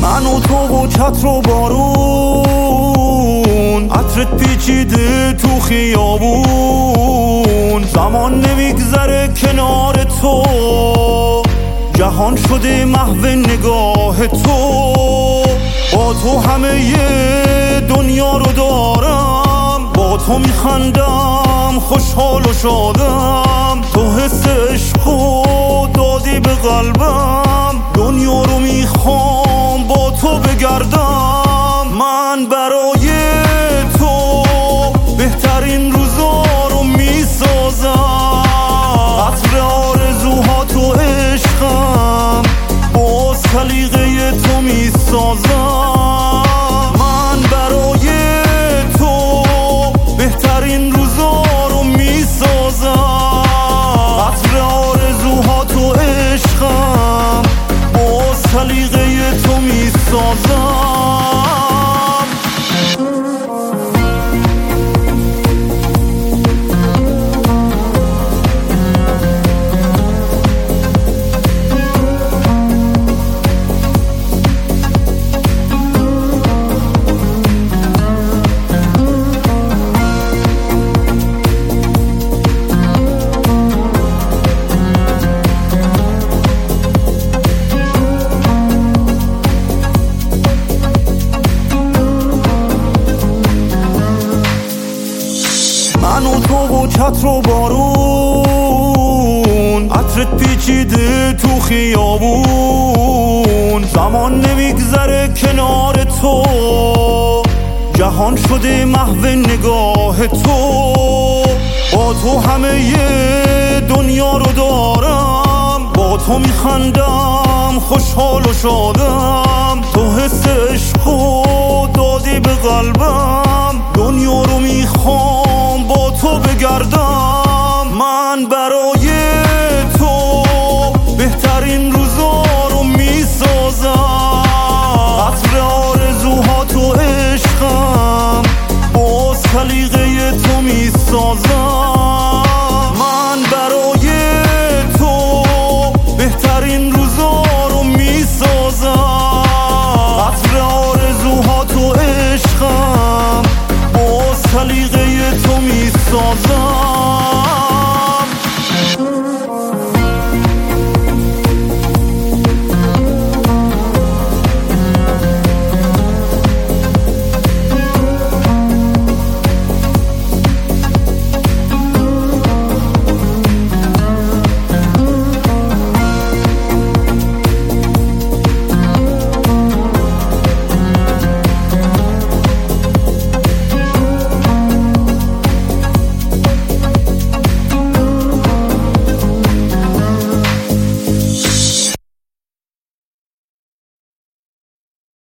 من و تو و چتر و بارون، عطرت پیچیده تو خیابون. زمان نمیگذره کنار تو، جهان شده محو نگاه تو. با تو همه دنیا رو دارم، با تو میخندم خوشحال و شادم. تو حس عشقو دادی به قلبم، دنیا رو میخوام با تو بگردم. من برای تو بهترین روزا رو میسازم، عطر آرزوها تو عشقم، با سلیقه تو میسازم. من برای تو بهترین روزا رو میسازم، عطر آرزوها تو عشقم، با سلیقه تو میسازم. من و تو و چتر و بارون، عطرت پیچیده تو خیابون. زمان نمیگذره کنار تو، جهان شده محو نگاه تو. با تو همه دنیا رو دارم، با تو میخندم خوشحال و شادم. تو حس عشقو دادی به قلبم، دنیا رو میخوام با تو بگردم.